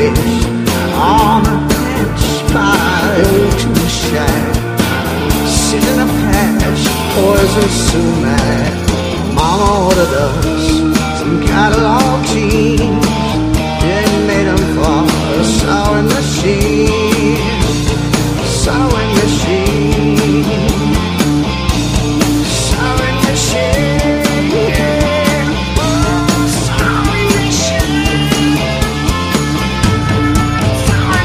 fish on a bench by old tool shack. Sit in a patch, poison sumac. Mama ordered us some catalog tea.